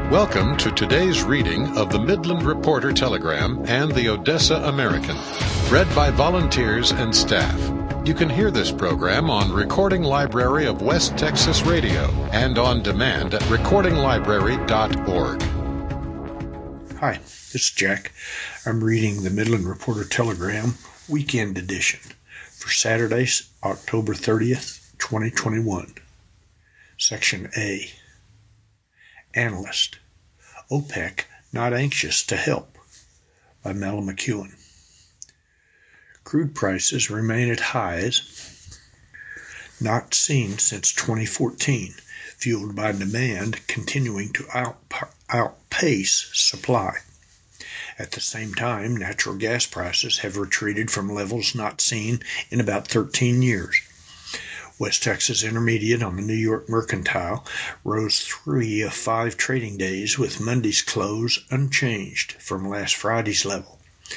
Welcome to today's reading of the Midland Reporter Telegram and the Odessa American, read by volunteers and staff. You can hear this program on Recording Library of West Texas Radio and on demand at recordinglibrary.org. Hi, this is Jack. I'm reading the Midland Reporter Telegram Weekend Edition for Saturday, October 30th, 2021. Section A. Analyst. OPEC not anxious to help, by Mel McEwen. Crude prices remain at highs not seen since 2014, fueled by demand continuing to outpace supply. At the same time, natural gas prices have retreated from levels not seen in about 13 years. West Texas Intermediate on the New York Mercantile rose 3 of 5 trading days, with Monday's close unchanged from last Friday's level.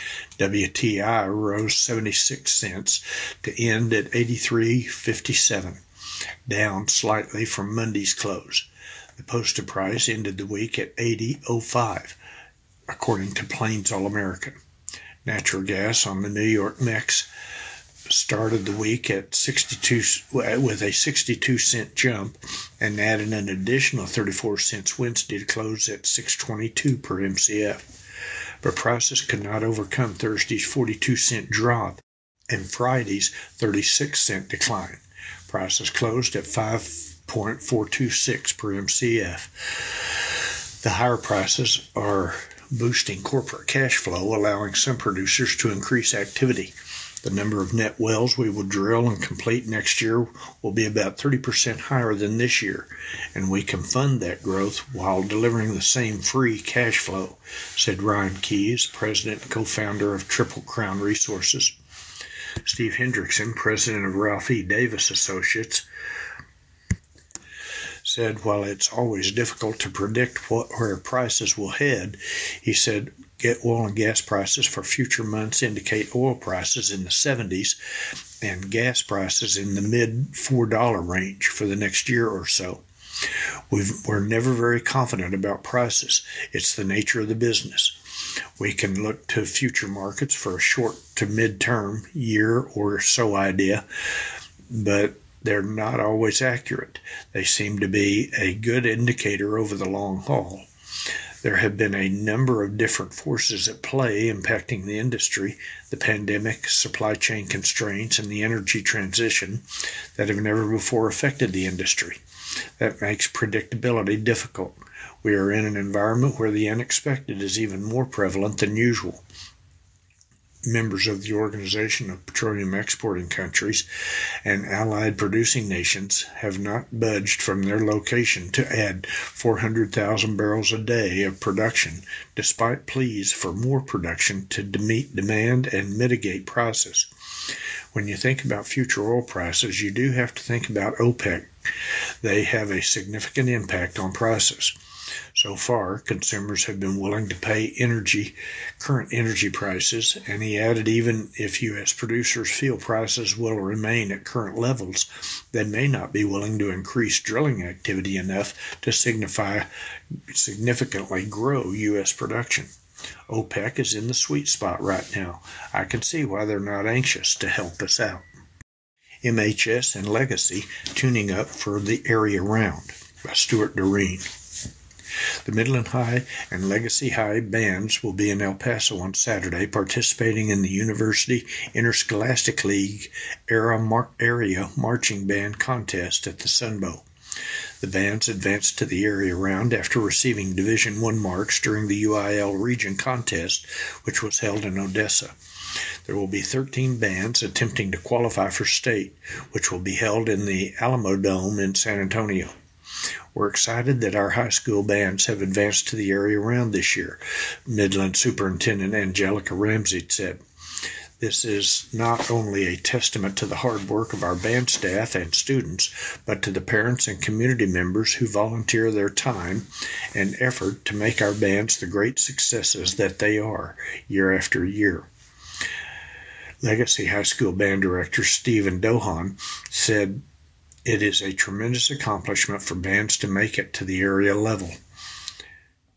WTI rose 76 cents to end at 83.57, down slightly from Monday's close. The posted price ended the week at 80.05, according to Plains All American. Natural gas on the New York Mex started the week at 62 with a 62-cent jump and added an additional 34 cents Wednesday to close at 6.22 per MCF. But prices could not overcome Thursday's 42-cent drop and Friday's 36-cent decline. Prices closed at 5.426 per MCF. The higher prices are boosting corporate cash flow, allowing some producers to increase activity. The number of net wells we will drill and complete next year will be about 30% higher than this year, and we can fund that growth while delivering the same free cash flow, said Ryan Keyes, president and co-founder of Triple Crown Resources. Steve Hendrickson, president of Ralph E. Davis Associates, said while it's always difficult to predict where prices will head, he said oil and gas prices for future months indicate oil prices in the 70s and gas prices in the mid-$4 range for the next year or so. We're never very confident about prices. It's the nature of the business. We can look to future markets for a short to mid-term year or so idea, but they're not always accurate. They seem to be a good indicator over the long haul. There have been a number of different forces at play impacting the industry, the pandemic, supply chain constraints, and the energy transition that have never before affected the industry. That makes predictability difficult. We are in an environment where the unexpected is even more prevalent than usual. Members of the Organization of Petroleum Exporting Countries and allied producing nations have not budged from their location to add 400,000 barrels a day of production, despite pleas for more production to meet demand and mitigate prices. When you think about future oil prices, you do have to think about OPEC. They have a significant impact on prices. So far, consumers have been willing to pay current energy prices, and he added even if U.S. producers feel prices will remain at current levels, they may not be willing to increase drilling activity enough to significantly grow U.S. production. OPEC is in the sweet spot right now. I can see why they're not anxious to help us out. MHS and Legacy tuning up for the area round, by Stuart Doreen. The Midland High and Legacy High bands will be in El Paso on Saturday, participating in the University Interscholastic League area marching band contest at the Sun Bowl. The bands advanced to the area round after receiving Division I marks during the UIL region contest, which was held in Odessa. There will be 13 bands attempting to qualify for state, which will be held in the Alamo Dome in San Antonio. We're excited that our high school bands have advanced to the area round this year, Midland Superintendent Angelica Ramsey said. This is not only a testament to the hard work of our band staff and students, but to the parents and community members who volunteer their time and effort to make our bands the great successes that they are year after year. Legacy High School Band Director Stephen Dohan said, "It is a tremendous accomplishment for bands to make it to the area level.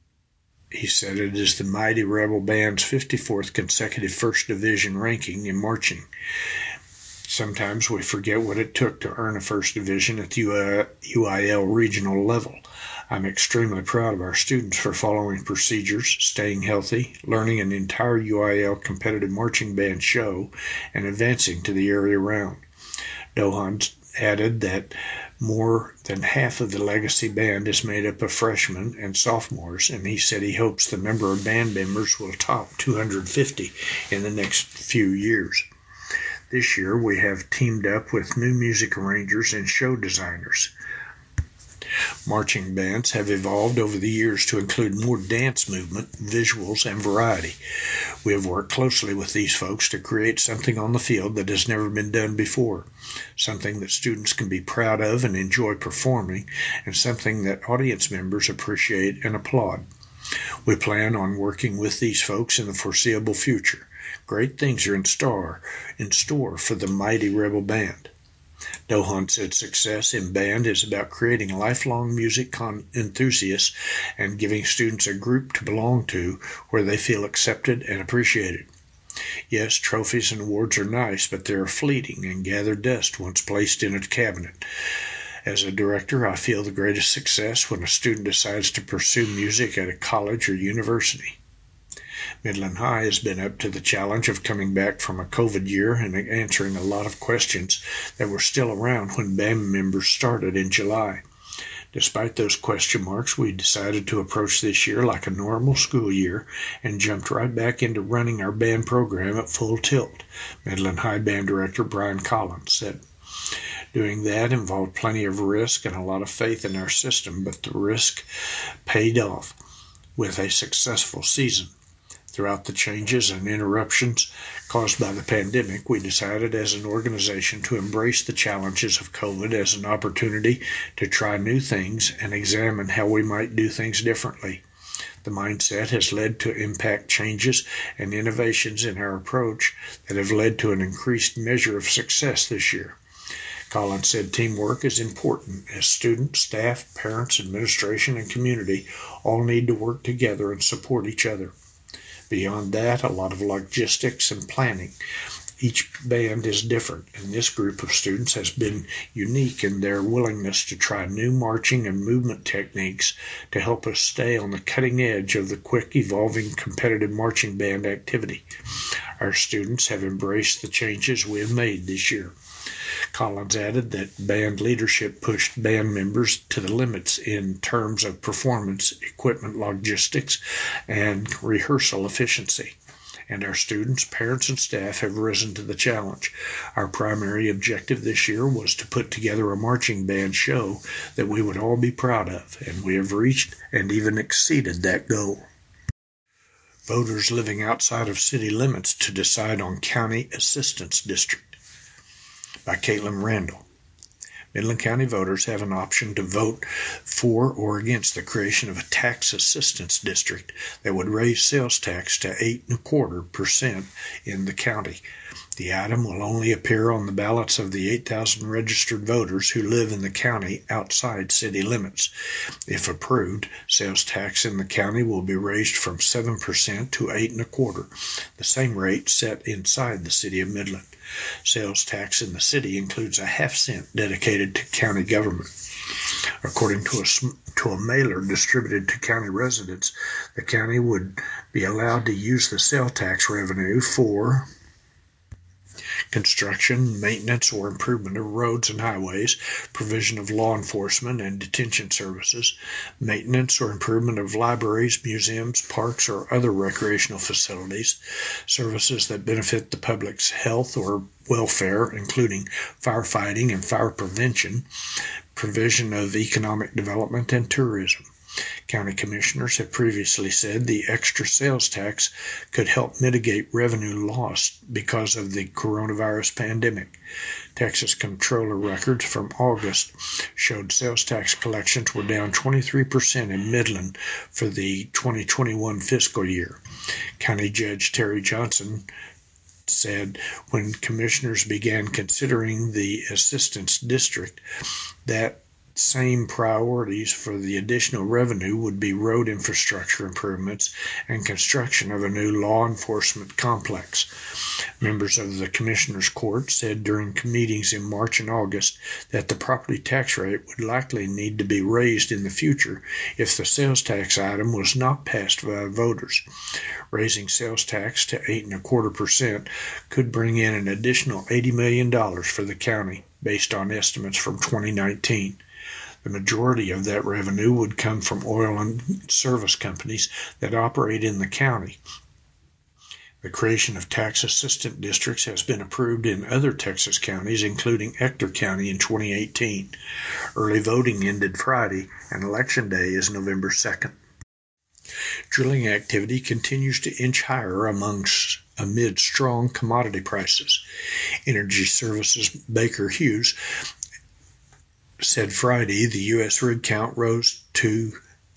He said it is the Mighty Rebel Band's 54th consecutive First Division ranking in marching. Sometimes we forget what it took to earn a First Division at the UIL regional level. I'm extremely proud of our students for following procedures, staying healthy, learning an entire UIL competitive marching band show, and advancing to the area round. Dohan added that more than half of the Legacy Band is made up of freshmen and sophomores, and he said he hopes the number of band members will top 250 in the next few years. This year we have teamed up with new music arrangers and show designers. Marching bands have evolved over the years to include more dance movement, visuals, and variety. We have worked closely with these folks to create something on the field that has never been done before, something that students can be proud of and enjoy performing, and something that audience members appreciate and applaud. We plan on working with these folks in the foreseeable future. Great things are in store for the Mighty Rebel Band. Dohan said success in band is about creating lifelong music enthusiasts and giving students a group to belong to where they feel accepted and appreciated. Yes, trophies and awards are nice, but they are fleeting and gather dust once placed in a cabinet. As a director, I feel the greatest success when a student decides to pursue music at a college or university. Midland High has been up to the challenge of coming back from a COVID year and answering a lot of questions that were still around when band members started in July. Despite those question marks, we decided to approach this year like a normal school year and jumped right back into running our band program at full tilt, Midland High Band Director Brian Collins said. Doing that involved plenty of risk and a lot of faith in our system, but the risk paid off with a successful season. Throughout the changes and interruptions caused by the pandemic, we decided as an organization to embrace the challenges of COVID as an opportunity to try new things and examine how we might do things differently. The mindset has led to impact changes and innovations in our approach that have led to an increased measure of success this year. Collins said teamwork is important as students, staff, parents, administration, and community all need to work together and support each other. Beyond that, a lot of logistics and planning. Each band is different, and this group of students has been unique in their willingness to try new marching and movement techniques to help us stay on the cutting edge of the quick evolving competitive marching band activity. Our students have embraced the changes we have made this year. Collins added that band leadership pushed band members to the limits in terms of performance, equipment logistics, and rehearsal efficiency. And our students, parents, and staff have risen to the challenge. Our primary objective this year was to put together a marching band show that we would all be proud of, and we have reached and even exceeded that goal. Voters living outside of city limits to decide on County Assistance District, by Caitlin Randall. Midland County voters have an option to vote for or against the creation of a tax assistance district that would raise sales tax to 8.25% in the county. The item will only appear on the ballots of the 8,000 registered voters who live in the county outside city limits. If approved, sales tax in the county will be raised from 7% to 8.25%, the same rate set inside the city of Midland. Sales tax in the city includes a half-cent dedicated to county government. According to a mailer distributed to county residents, the county would be allowed to use the sales tax revenue for construction, maintenance, or improvement of roads and highways, provision of law enforcement and detention services, maintenance or improvement of libraries, museums, parks, or other recreational facilities, services that benefit the public's health or welfare, including firefighting and fire prevention, provision of economic development, and tourism. County commissioners have previously said the extra sales tax could help mitigate revenue lost because of the coronavirus pandemic. Texas Comptroller records from August showed sales tax collections were down 23% in Midland for the 2021 fiscal year. County Judge Terry Johnson said when commissioners began considering the assistance district that Same priorities for the additional revenue would be road infrastructure improvements and construction of a new law enforcement complex. Members of the Commissioners Court said during meetings in March and August that the property tax rate would likely need to be raised in the future if the sales tax item was not passed by voters. Raising sales tax to 8.25% could bring in an additional $80 million for the county, based on estimates from 2019. The majority of that revenue would come from oil and service companies that operate in the county. The creation of tax assistant districts has been approved in other Texas counties, including Ector County in 2018. Early voting ended Friday, and Election Day is November 2nd. Drilling activity continues to inch higher amid strong commodity prices. Energy Services Baker Hughes said Friday the U.S. rig count rose to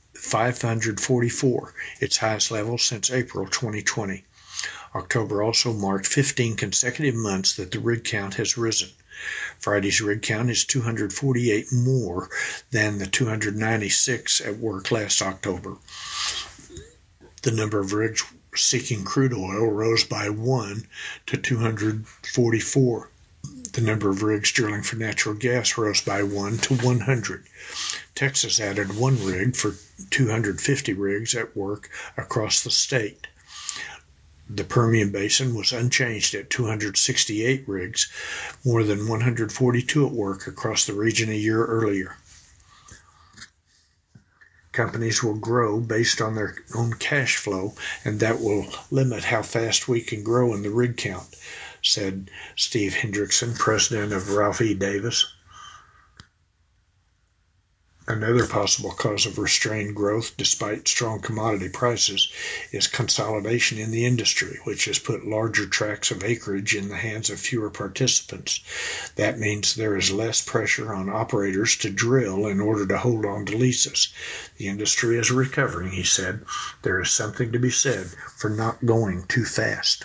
544, its highest level since April 2020. October also marked 15 consecutive months that the rig count has risen. Friday's rig count is 248 more than the 296 at work last October. The number of rigs seeking crude oil rose by 1 to 244. The number of rigs drilling for natural gas rose by 1 to 100. Texas added 1 rig for 250 rigs at work across the state. The Permian Basin was unchanged at 268 rigs, more than 142 at work across the region a year earlier. Companies will grow based on their own cash flow, and that will limit how fast we can grow in the rig count, said Steve Hendrickson, president of Ralph E. Davis. Another possible cause of restrained growth, despite strong commodity prices, is consolidation in the industry, which has put larger tracts of acreage in the hands of fewer participants. That means there is less pressure on operators to drill in order to hold on to leases. The industry is recovering, he said. There is something to be said for not going too fast.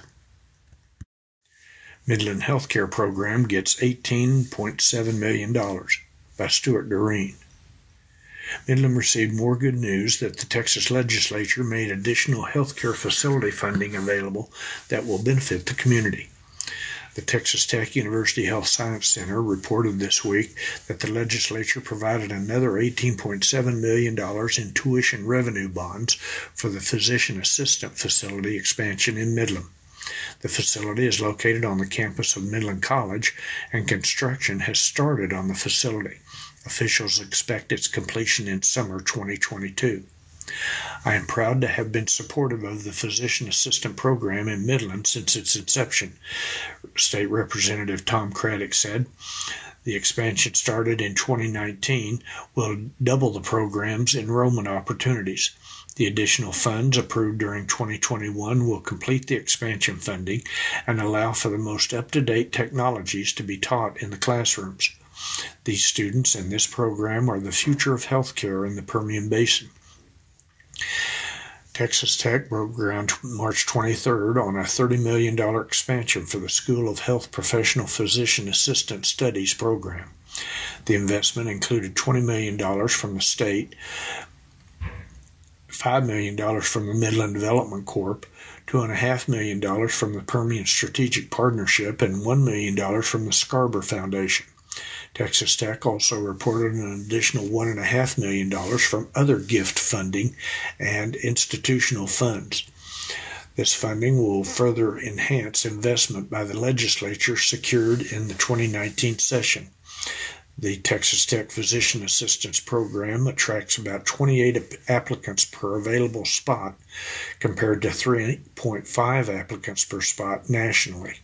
Midland Healthcare Program gets $18.7 million by Stuart Doreen. Midland received more good news that the Texas legislature made additional healthcare facility funding available that will benefit the community. The Texas Tech University Health Science Center reported this week that the legislature provided another $18.7 million in tuition revenue bonds for the physician assistant facility expansion in Midland. The facility is located on the campus of Midland College, and construction has started on the facility. Officials expect its completion in summer 2022. I am proud to have been supportive of the physician assistant program in Midland since its inception, State Representative Tom Craddock said. The expansion started in 2019 will double the program's enrollment opportunities. The additional funds approved during 2021 will complete the expansion funding and allow for the most up-to-date technologies to be taught in the classrooms. These students in this program are the future of healthcare in the Permian Basin. Texas Tech broke ground March 23rd on a $30 million expansion for the School of Health Professional Physician Assistant Studies program. The investment included $20 million from the state, $5 million from the Midland Development Corp., $2.5 million from the Permian Strategic Partnership, and $1 million from the Scarborough Foundation. Texas Tech also reported an additional $1.5 million from other gift funding and institutional funds. This funding will further enhance investment by the legislature secured in the 2019 session. The Texas Tech Physician Assistance Program attracts about 28 applicants per available spot, compared to 3.5 applicants per spot nationally.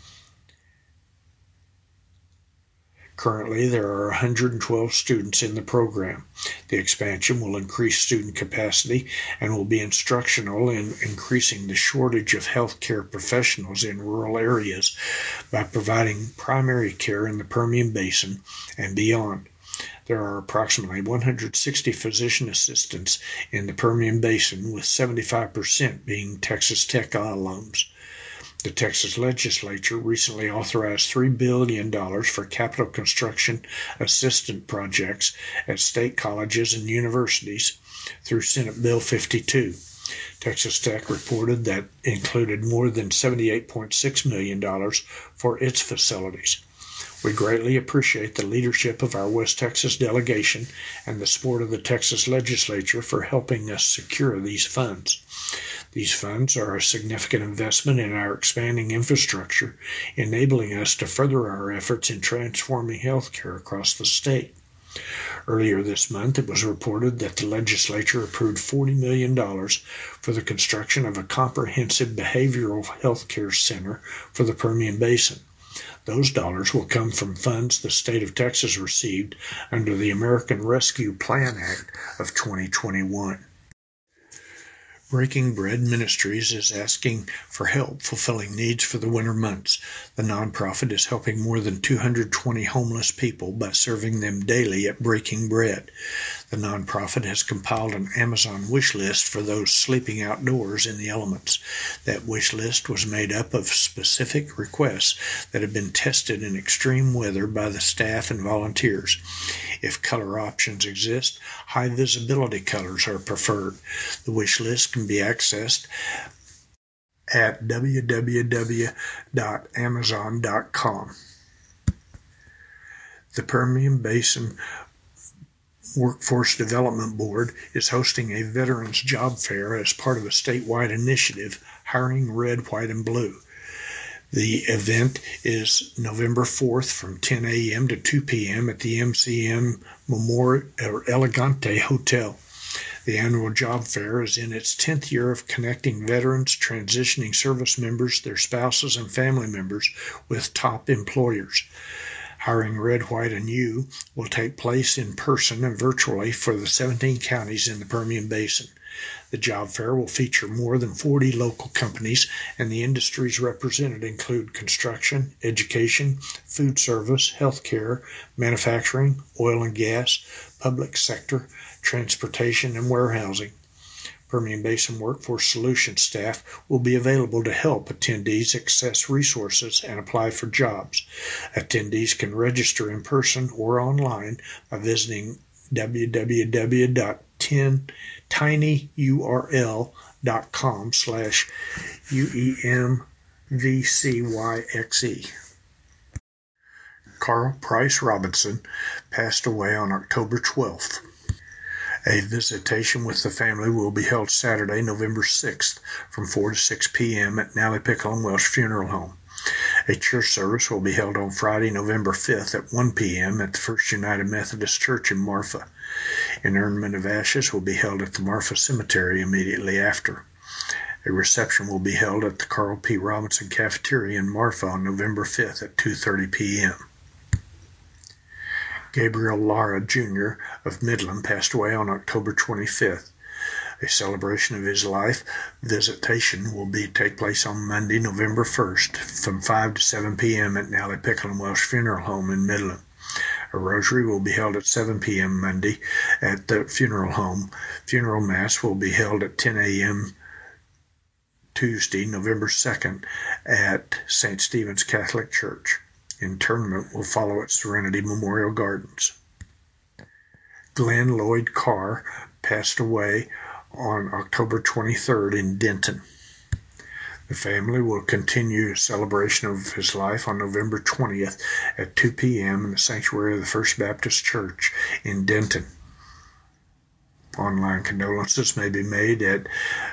Currently, there are 112 students in the program. The expansion will increase student capacity and will be instructional in increasing the shortage of healthcare professionals in rural areas by providing primary care in the Permian Basin and beyond. There are approximately 160 physician assistants in the Permian Basin, with 75% being Texas Tech alums. The Texas legislature recently authorized $3 billion for capital construction assistance projects at state colleges and universities through Senate Bill 52. Texas Tech reported that included more than $78.6 million for its facilities. We greatly appreciate the leadership of our West Texas delegation and the support of the Texas legislature for helping us secure these funds. These funds are a significant investment in our expanding infrastructure, enabling us to further our efforts in transforming healthcare across the state. Earlier this month, it was reported that the legislature approved $40 million for the construction of a comprehensive behavioral health care center for the Permian Basin. Those dollars will come from funds the state of Texas received under the American Rescue Plan Act of 2021. Breaking Bread Ministries is asking for help fulfilling needs for the winter months. The nonprofit is helping more than 220 homeless people by serving them daily at Breaking Bread. The nonprofit has compiled an Amazon wish list for those sleeping outdoors in the elements. That wish list was made up of specific requests that have been tested in extreme weather by the staff and volunteers. If color options exist, high visibility colors are preferred. The wish list can be accessed at www.amazon.com. The Permian Basin Workforce Development Board is hosting a Veterans Job Fair as part of a statewide initiative, Hiring Red, White, and Blue. The event is November 4th from 10 a.m. to 2 p.m. at the MCM Elegante Hotel. The annual job fair is in its 10th year of connecting veterans, transitioning service members, their spouses, and family members with top employers. Hiring Red, White, and You will take place in person and virtually for the 17 counties in the Permian Basin. The job fair will feature more than 40 local companies, and the industries represented include construction, education, food service, healthcare, manufacturing, oil and gas, public sector, transportation, and warehousing. Permian Basin Workforce Solutions staff will be available to help attendees access resources and apply for jobs. Attendees can register in person or online by visiting tinyurl.com/UEMVCYXE. Carl Price Robinson passed away on October 12th. A visitation with the family will be held Saturday, November 6th from 4 to 6 p.m. at Nally Pickle and Welsh Funeral Home. A church service will be held on Friday, November 5th at 1 p.m. at the First United Methodist Church in Marfa. Interment of ashes will be held at the Marfa Cemetery immediately after. A reception will be held at the Carl P. Robinson Cafeteria in Marfa on November 5th at 2:30 p.m. Gabriel Lara, Jr. of Midland passed away on October 25th. A celebration of his life visitation will take place on Monday, November 1st from 5 to 7 p.m. at Nally Pickle and Welsh Funeral Home in Midland. A rosary will be held at 7 p.m. Monday at the funeral home. Funeral Mass will be held at 10 a.m. Tuesday, November 2nd at St. Stephen's Catholic Church. Interment will follow at Serenity Memorial Gardens. Glenn Lloyd Carr passed away on October 23rd in Denton. The family will continue a celebration of his life on November 20th at 2 p.m. in the sanctuary of the First Baptist Church in Denton. Online condolences may be made at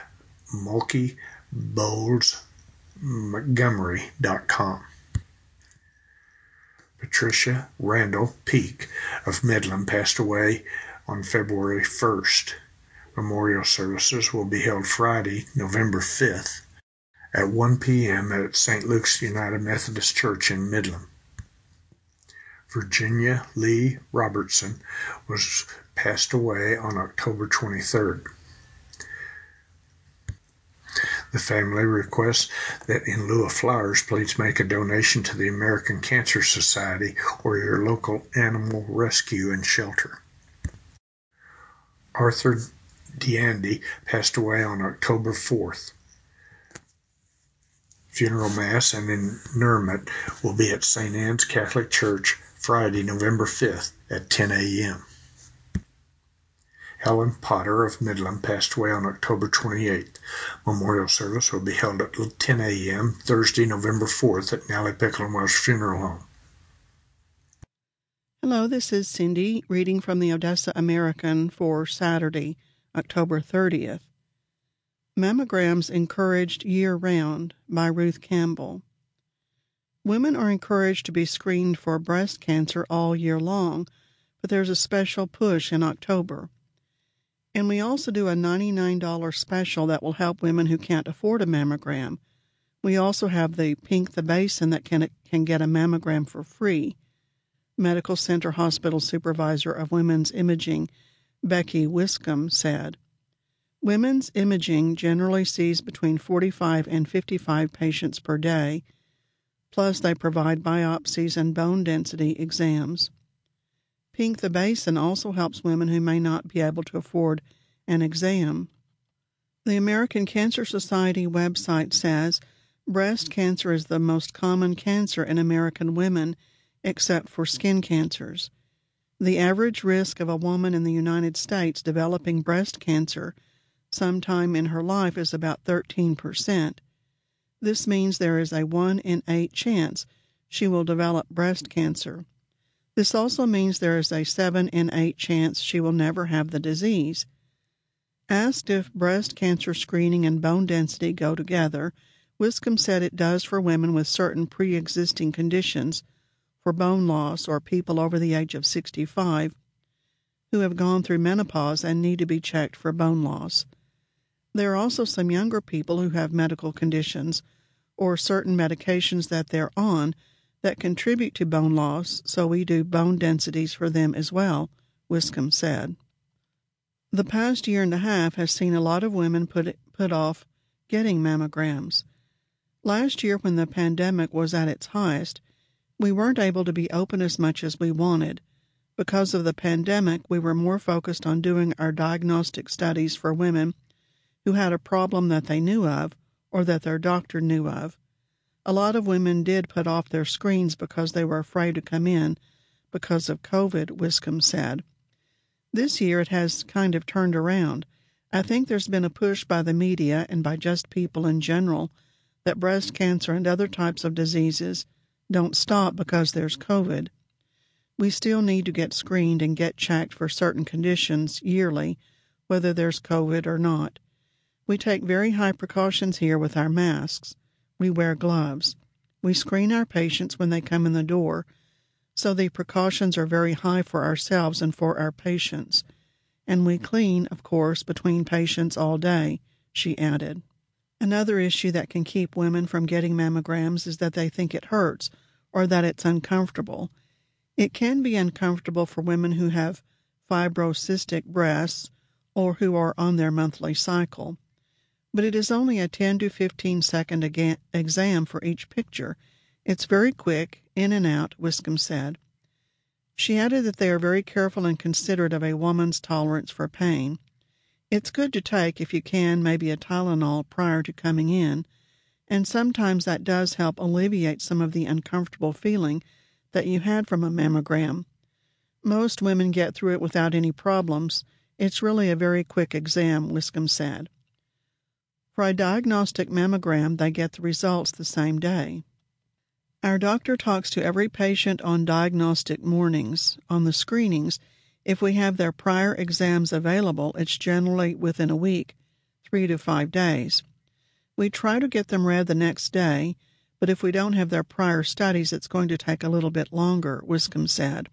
mulkeybowlesmontgomery.com. Patricia Randall Peak of Midland passed away on February 1st. Memorial services will be held Friday, November 5th at 1 p.m. at St. Luke's United Methodist Church in Midland. Virginia Lee Robertson was passed away on October 23rd. The family requests that in lieu of flowers, please make a donation to the American Cancer Society or your local animal rescue and shelter. Arthur DeAndy passed away on October 4th. Funeral Mass and interment will be at St. Anne's Catholic Church Friday, November 5th at 10 a.m. Helen Potter of Midland passed away on October 28th. Memorial service will be held at 10 a.m. Thursday, November 4th at Nally Pickle and Welsh Funeral Home. Hello, this is Cindy reading from the Odessa American for Saturday, October 30th. Mammograms Encouraged Year-Round by Ruth Campbell. Women are encouraged to be screened for breast cancer all year long, but there's a special push in October. And we also do a $99 special that will help women who can't afford a mammogram. We also have the Pink the Basin that can get a mammogram for free. Medical Center Hospital Supervisor of Women's Imaging, Becky Wiscombe, said, "Women's imaging generally sees between 45 and 55 patients per day, plus they provide biopsies and bone density exams. Pink the Basin also helps women who may not be able to afford an exam." The American Cancer Society website says breast cancer is the most common cancer in American women, except for skin cancers. The average risk of a woman in the United States developing breast cancer sometime in her life is about 13%. This means there is a 1 in 8 chance she will develop breast cancer. This also means there is a 7 in 8 chance she will never have the disease. Asked if breast cancer screening and bone density go together, Wiscombe said it does for women with certain pre-existing conditions, for bone loss or people over the age of 65 who have gone through menopause and need to be checked for bone loss. There are also some younger people who have medical conditions or certain medications that they're on that contribute to bone loss, so we do bone densities for them as well, Wiscombe said. The past year and a half has seen a lot of women put off getting mammograms. Last year, when the pandemic was at its highest, we weren't able to be open as much as we wanted. Because of the pandemic, we were more focused on doing our diagnostic studies for women who had a problem that they knew of or that their doctor knew of. A lot of women did put off their screens because they were afraid to come in because of COVID, Wiscombe said. This year it has kind of turned around. I think there's been a push by the media and by just people in general that breast cancer and other types of diseases don't stop because there's COVID. We still need to get screened and get checked for certain conditions yearly, whether there's COVID or not. We take very high precautions here with our masks. We wear gloves. We screen our patients when they come in the door, so the precautions are very high for ourselves and for our patients. And we clean, of course, between patients all day, she added. Another issue that can keep women from getting mammograms is that they think it hurts or that it's uncomfortable. It can be uncomfortable for women who have fibrocystic breasts or who are on their monthly cycle. But it is only a 10 to 15 second exam for each picture. It's very quick, in and out, Wiscombe said. She added that they are very careful and considerate of a woman's tolerance for pain. It's good to take, if you can, maybe a Tylenol prior to coming in, and sometimes that does help alleviate some of the uncomfortable feeling that you had from a mammogram. Most women get through it without any problems. It's really a very quick exam, Wiscombe said. For a diagnostic mammogram, they get the results the same day. Our doctor talks to every patient on diagnostic mornings. On the screenings, if we have their prior exams available, it's generally within a week, 3 to 5 days. We try to get them read the next day, but if we don't have their prior studies, it's going to take a little bit longer, Wiscombe said.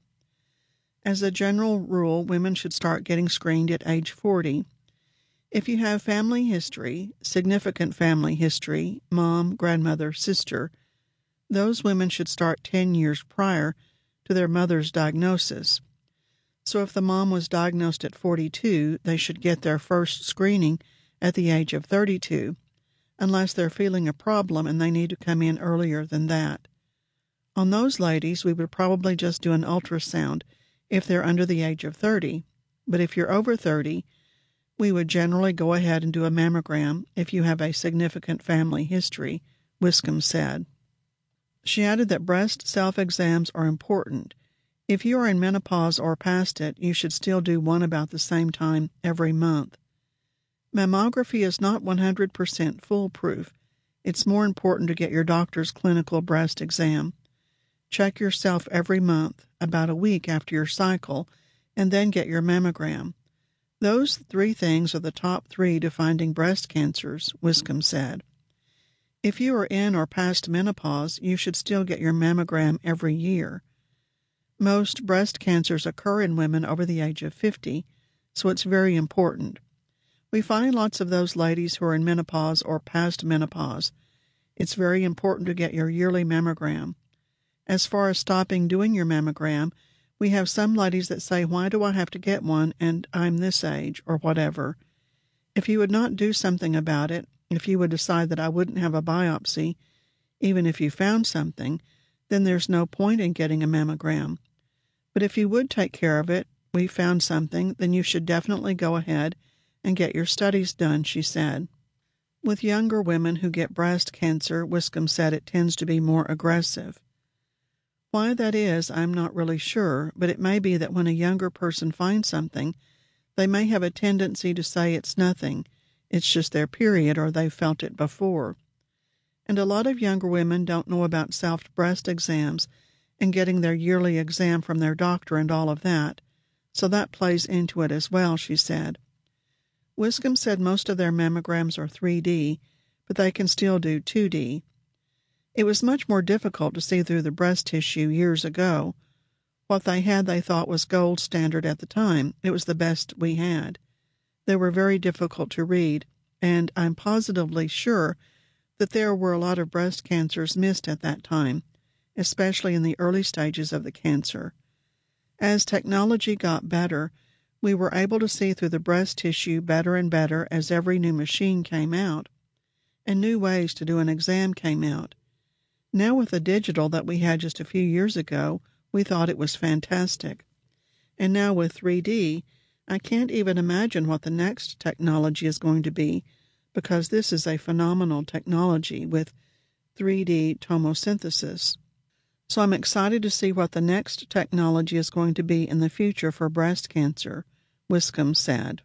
As a general rule, women should start getting screened at age 40. If you have family history, significant family history, mom, grandmother, sister, those women should start 10 years prior to their mother's diagnosis. So if the mom was diagnosed at 42, they should get their first screening at the age of 32, unless they're feeling a problem and they need to come in earlier than that. On those ladies, we would probably just do an ultrasound if they're under the age of 30, but if you're over 30, we would generally go ahead and do a mammogram if you have a significant family history, Wiscombe said. She added that breast self-exams are important. If you are in menopause or past it, you should still do one about the same time every month. Mammography is not 100% foolproof. It's more important to get your doctor's clinical breast exam. Check yourself every month, about a week after your cycle, and then get your mammogram. Those 3 things are the top 3 to finding breast cancers, Wiscombe said. If you are in or past menopause, you should still get your mammogram every year. Most breast cancers occur in women over the age of 50, so it's very important. We find lots of those ladies who are in menopause or past menopause. It's very important to get your yearly mammogram. As far as stopping doing your mammogram, we have some ladies that say, "Why do I have to get one and I'm this age," or whatever. If you would not do something about it, if you would decide that I wouldn't have a biopsy, even if you found something, then there's no point in getting a mammogram. But if you would take care of it, we found something, then you should definitely go ahead and get your studies done, she said. With younger women who get breast cancer, Wiscombe said it tends to be more aggressive. Why that is, I'm not really sure, but it may be that when a younger person finds something, they may have a tendency to say it's nothing, it's just their period or they've felt it before. And a lot of younger women don't know about self-breast exams and getting their yearly exam from their doctor and all of that, so that plays into it as well, she said. Wiscombe said most of their mammograms are 3D, but they can still do 2D. It was much more difficult to see through the breast tissue years ago. What they had they thought was gold standard at the time. It was the best we had. They were very difficult to read, and I'm positively sure that there were a lot of breast cancers missed at that time, especially in the early stages of the cancer. As technology got better, we were able to see through the breast tissue better and better as every new machine came out, and new ways to do an exam came out. Now with the digital that we had just a few years ago, we thought it was fantastic. And now with 3D, I can't even imagine what the next technology is going to be, because this is a phenomenal technology with 3D tomosynthesis. So I'm excited to see what the next technology is going to be in the future for breast cancer, Wiscombe said.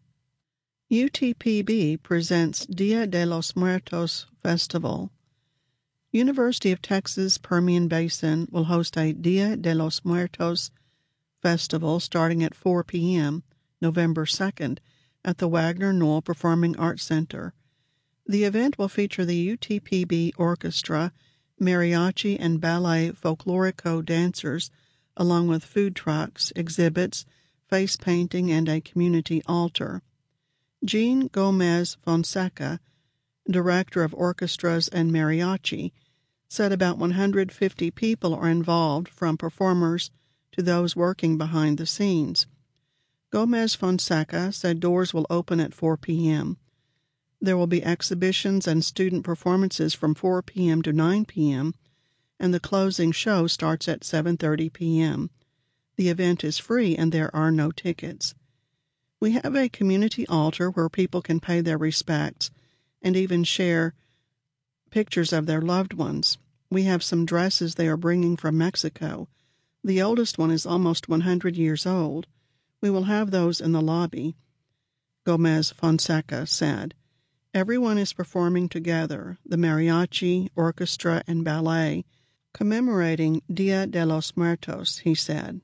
UTPB presents Dia de los Muertos Festival. University of Texas Permian Basin will host a Dia de los Muertos Festival starting at 4 p.m. November 2nd at the Wagner Knoll Performing Arts Center. The event will feature the UTPB Orchestra, mariachi and ballet folklorico dancers, along with food trucks, exhibits, face painting, and a community altar. Jean Gomez Fonseca, director of orchestras and mariachi, said about 150 people are involved, from performers to those working behind the scenes. Gomez Fonseca said doors will open at 4 p.m. There will be exhibitions and student performances from 4 p.m. to 9 p.m., and the closing show starts at 7:30 p.m. The event is free and there are no tickets. We have a community altar where people can pay their respects and even share pictures of their loved ones. We have some dresses they are bringing from Mexico. The oldest one is almost 100 years old. We will have those in the lobby, Gomez Fonseca said. Everyone is performing together, the mariachi, orchestra, and ballet, commemorating Dia de los Muertos, he said.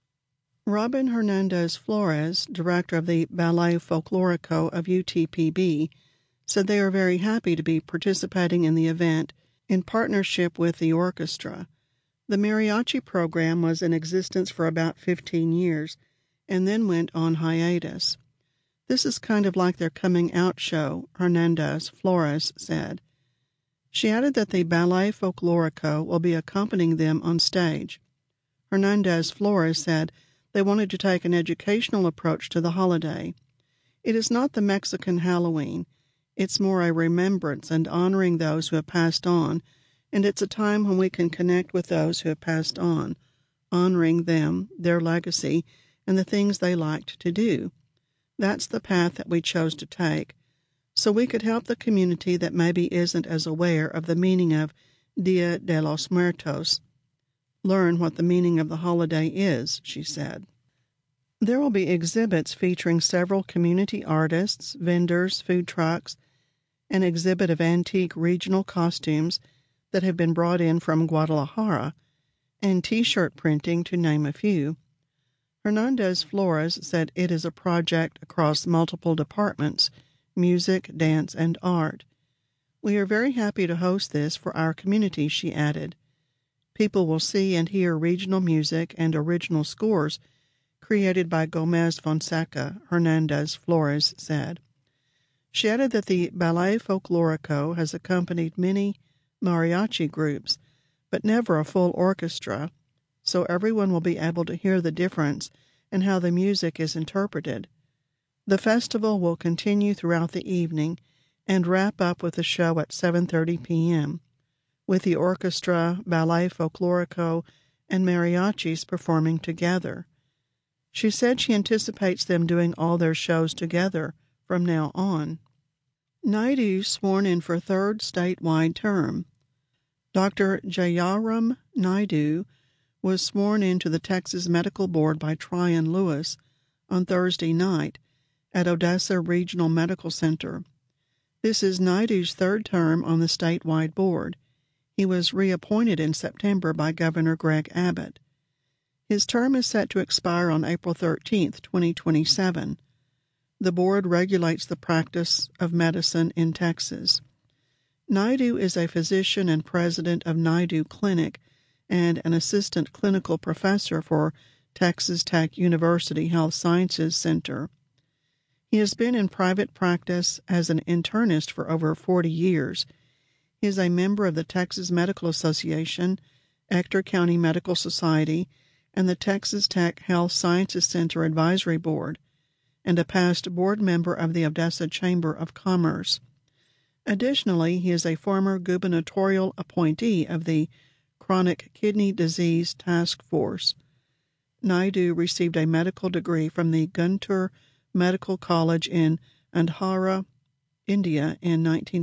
Robin Hernandez Flores, director of the Ballet Folklorico of UTPB, said they are very happy to be participating in the event in partnership with the orchestra. The mariachi program was in existence for about 15 years and then went on hiatus. This is kind of like their coming out show, Hernandez Flores said. She added that the Ballet Folklorico will be accompanying them on stage. Hernandez Flores said they wanted to take an educational approach to the holiday. It is not the Mexican Halloween. It's more a remembrance and honoring those who have passed on, and it's a time when we can connect with those who have passed on, honoring them, their legacy, and the things they liked to do. That's the path that we chose to take. so we could help the community that maybe isn't as aware of the meaning of Dia de los Muertos learn what the meaning of the holiday is, she said. There will be exhibits featuring several community artists, vendors, food trucks, an exhibit of antique regional costumes that have been brought in from Guadalajara, and T-shirt printing, to name a few. Hernandez Flores said it is a project across multiple departments: music, dance, and art. We are very happy to host this for our community, she added. People will see and hear regional music and original scores created by Gomez Fonseca, Hernandez Flores said. She added that the Ballet Folklorico has accompanied many mariachi groups, but never a full orchestra, so everyone will be able to hear the difference in how the music is interpreted. The festival will continue throughout the evening and wrap up with a show at 7:30 p.m., with the orchestra, Ballet Folklorico, and mariachis performing together. She said she anticipates them doing all their shows together from now on. Naidu sworn in for third statewide term. Dr. Jayaram Naidu was sworn into the Texas Medical Board by Tryon Lewis on Thursday night at Odessa Regional Medical Center. This is Naidu's third term on the statewide board. He was reappointed in September by Governor Greg Abbott. His term is set to expire on April 13, 2027. The board regulates the practice of medicine in Texas. Naidu is a physician and president of Naidu Clinic and an assistant clinical professor for Texas Tech University Health Sciences Center. He has been in private practice as an internist for over 40 years. He is a member of the Texas Medical Association, Ector County Medical Society, and the Texas Tech Health Sciences Center Advisory Board, and a past board member of the Odessa Chamber of Commerce. Additionally, he is a former gubernatorial appointee of the Chronic Kidney Disease Task Force. Naidu received a medical degree from the Guntur Medical College in Andhra, India in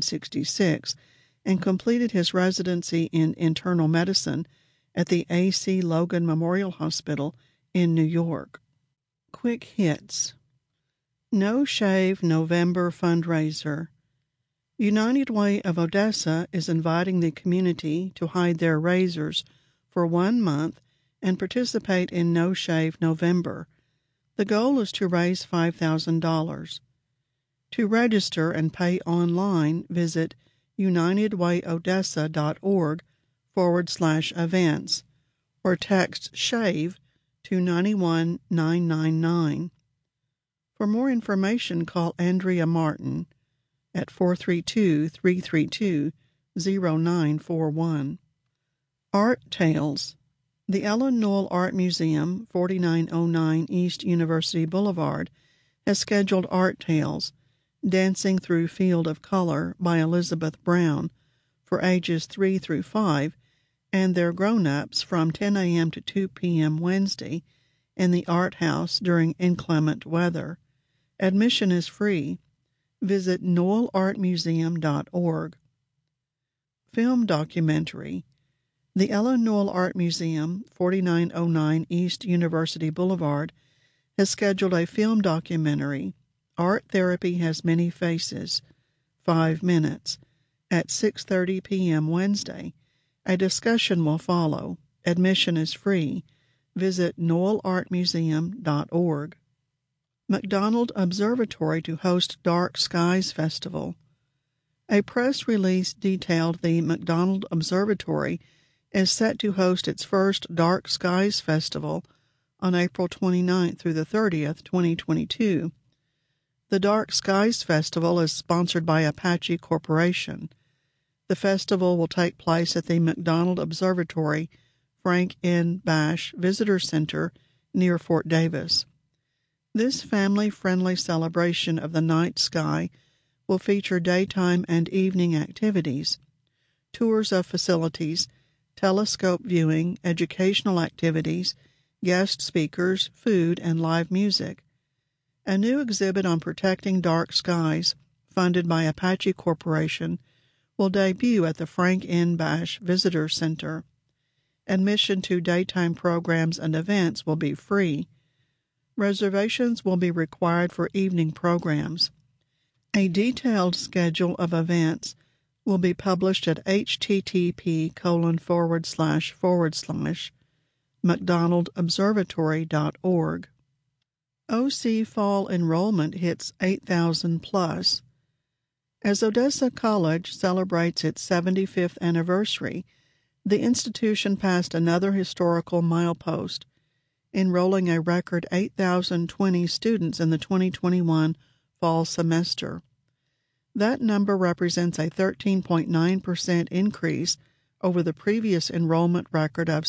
1966, and completed his residency in internal medicine at the A.C. Logan Memorial Hospital in New York. Quick hits. No Shave November fundraiser. United Way of Odessa is inviting the community to hide their razors for 1 month and participate in No Shave November. The goal is to raise $5,000. To register and pay online, visit unitedwayodessa.org/events or text SHAVE to 91999. For more information, call Andrea Martin at 432-332-0941. Art Tales. The Ellen Newell Art Museum, 4909 East University Boulevard, has scheduled Art Tales, Dancing Through Field of Color by Elizabeth Brown, for ages 3 through 5, and their grown-ups from 10 a.m. to 2 p.m. Wednesday in the Art House during inclement weather. Admission is free. Visit newellartmuseum.org. Film documentary. The Ellen Newell Art Museum, 4909 East University Boulevard, has scheduled a film documentary, Art Therapy Has Many Faces, 5 minutes, at 6:30 p.m. Wednesday. A discussion will follow. Admission is free. Visit newellartmuseum.org. McDonald Observatory to host Dark Skies Festival. A press release detailed the McDonald Observatory is set to host its first Dark Skies Festival on April 29th through the 30th, 2022. The Dark Skies Festival is sponsored by Apache Corporation. The festival will take place at the McDonald Observatory Frank N. Bash Visitor Center near Fort Davis. This family-friendly celebration of the night sky will feature daytime and evening activities, tours of facilities, telescope viewing, educational activities, guest speakers, food, and live music. A new exhibit on protecting dark skies, funded by Apache Corporation, will debut at the Frank N. Bash Visitor Center. Admission to daytime programs and events will be free. Reservations will be required for evening programs. A detailed schedule of events will be published at http://McDonaldobservatory.org. OC fall enrollment hits 8,000 plus. As Odessa College celebrates its 75th anniversary, the institution passed another historical milepost, enrolling a record 8,020 students in the 2021 fall semester. That number represents a 13.9% increase over the previous enrollment record of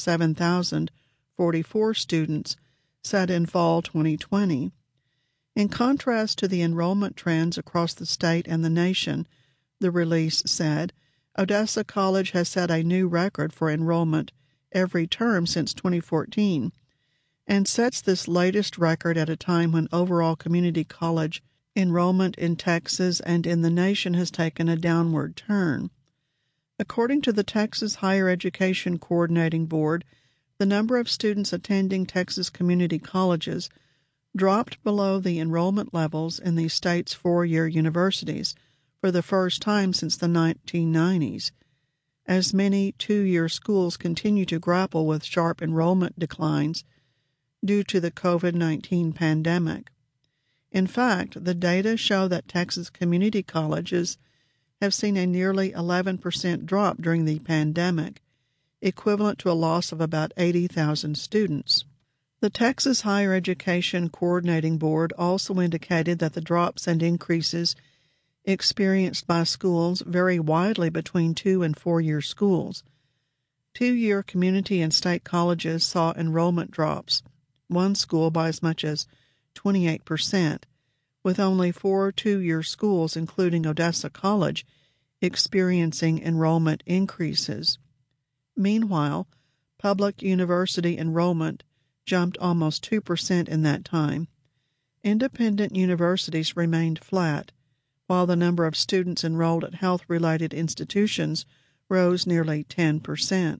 7,044 students set in fall 2020. In contrast to the enrollment trends across the state and the nation, the release said, Odessa College has set a new record for enrollment every term since 2014 and sets this latest record at a time when overall community college enrollment in Texas and in the nation has taken a downward turn. According to the Texas Higher Education Coordinating Board, the number of students attending Texas community colleges dropped below the enrollment levels in the state's four-year universities for the first time since the 1990s, as many two-year schools continue to grapple with sharp enrollment declines due to the COVID-19 pandemic. In fact, the data show that Texas community colleges have seen a nearly 11% drop during the pandemic, equivalent to a loss of about 80,000 students. The Texas Higher Education Coordinating Board also indicated that the drops and increases experienced by schools vary widely between 2- and 4-year schools. Two-year community and state colleges saw enrollment drops, one school by as much as 28%, with only 4 two-year schools, including Odessa College, experiencing enrollment increases. Meanwhile, public university enrollment jumped almost 2% in that time. Independent universities remained flat, while the number of students enrolled at health-related institutions rose nearly 10%.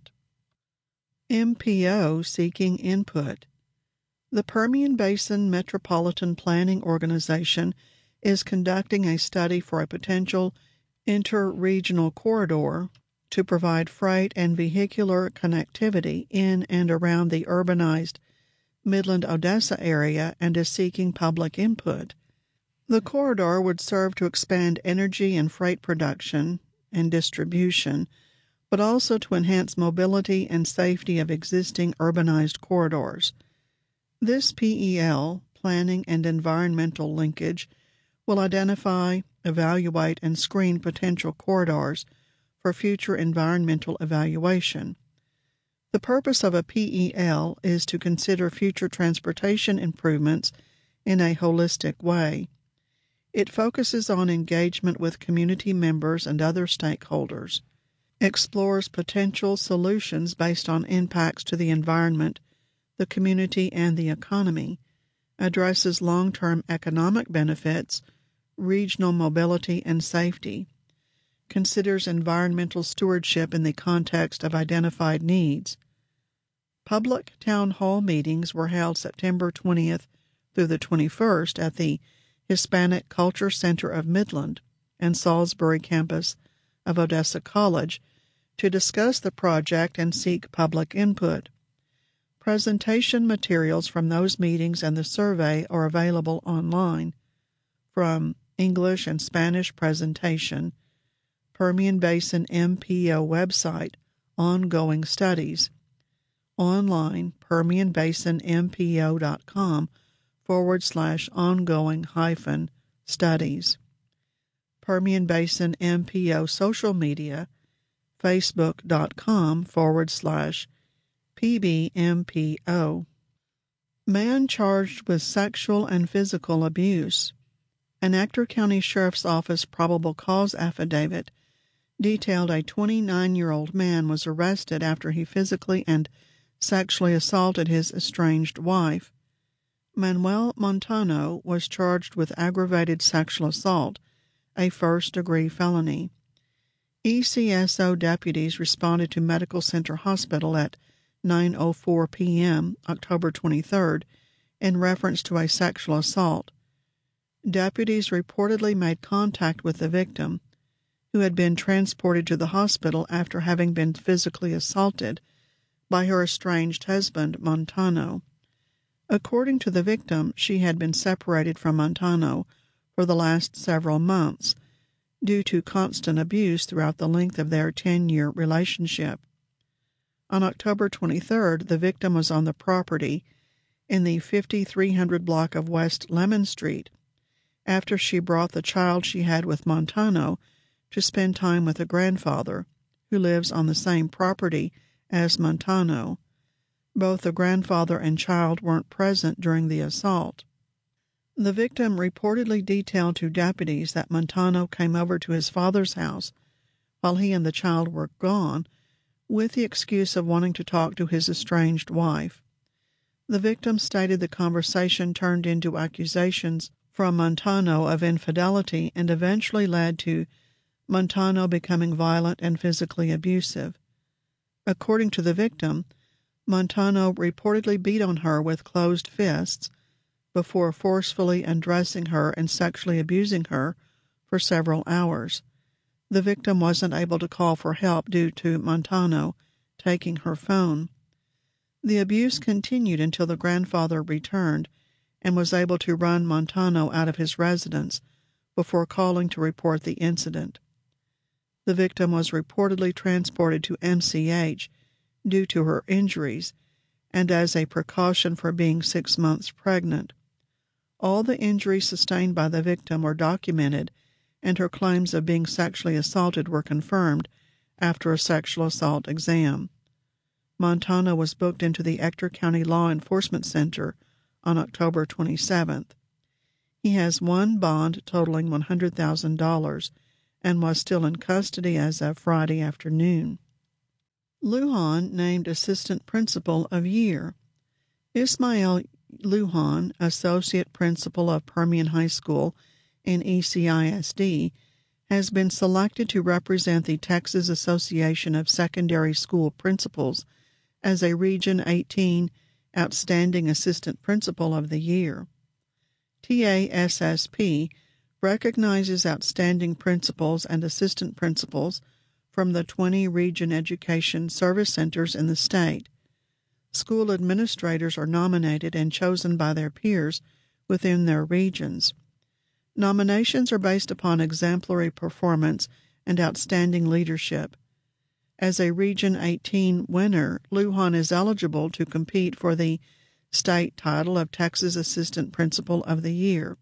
MPO seeking input. The Permian Basin Metropolitan Planning Organization is conducting a study for a potential interregional corridor to provide freight and vehicular connectivity in and around the urbanized Midland-Odessa area and is seeking public input. The corridor would serve to expand energy and freight production and distribution, but also to enhance mobility and safety of existing urbanized corridors. This PEL, Planning and Environmental Linkage, will identify, evaluate, and screen potential corridors for future environmental evaluation. The purpose of a PEL is to consider future transportation improvements in a holistic way. It focuses on engagement with community members and other stakeholders, explores potential solutions based on impacts to the environment, the community, and the economy, addresses long-term economic benefits, regional mobility, and safety, considers environmental stewardship in the context of identified needs. Public town hall meetings were held September 20th through the 21st at the Hispanic Culture Center of Midland and Salisbury campus of Odessa College to discuss the project and seek public input. Presentation materials from those meetings and the survey are available online. From English and Spanish presentation, Permian Basin MPO website, ongoing studies. Online, permianbasinmpio.com/ongoing-studies. Permian Basin MPO social media, facebook.com/PBMPO. Man charged with sexual and physical abuse. An Ector County Sheriff's Office probable cause affidavit detailed a 29-year-old man was arrested after he physically and sexually assaulted his estranged wife. Manuel Montano was charged with aggravated sexual assault a first-degree felony. ECSO deputies responded to Medical Center Hospital at 9:04 p.m., October 23rd, in reference to a sexual assault. Deputies reportedly made contact with the victim, who had been transported to the hospital after having been physically assaulted by her estranged husband, Montano. According to the victim, she had been separated from Montano for the last several months due to constant abuse throughout the length of their 10-year relationship. On October 23rd, the victim was on the property in the 5300 block of West Lemon Street after she brought the child she had with Montano to spend time with a grandfather who lives on the same property as Montano. Both the grandfather and child weren't present during the assault. The victim reportedly detailed to deputies that Montano came over to his father's house while he and the child were gone, with the excuse of wanting to talk to his estranged wife. The victim stated the conversation turned into accusations from Montano of infidelity and eventually led to Montano becoming violent and physically abusive. According to the victim, Montano reportedly beat on her with closed fists before forcefully undressing her and sexually abusing her for several hours. The victim wasn't able to call for help due to Montano taking her phone. The abuse continued until the grandfather returned and was able to run Montano out of his residence before calling to report the incident. The victim was reportedly transported to MCH due to her injuries and as a precaution for being 6 months pregnant. All the injuries sustained by the victim were documented, and her claims of being sexually assaulted were confirmed after a sexual assault exam. Montano was booked into the Ector County Law Enforcement Center on October 27th. He has one bond totaling $100,000 and was still in custody as of Friday afternoon. Lujan named Assistant Principal of Year. Ismael Lujan, Associate Principal of Permian High School in ECISD, has been selected to represent the Texas Association of Secondary School Principals as a Region 18 Outstanding Assistant Principal of the Year. TASSP recognizes outstanding principals and assistant principals from the 20 region education service centers in the state. School administrators are nominated and chosen by their peers within their regions. Nominations are based upon exemplary performance and outstanding leadership. As a Region 18 winner, Lujan is eligible to compete for the state title of Texas Assistant Principal of the Year.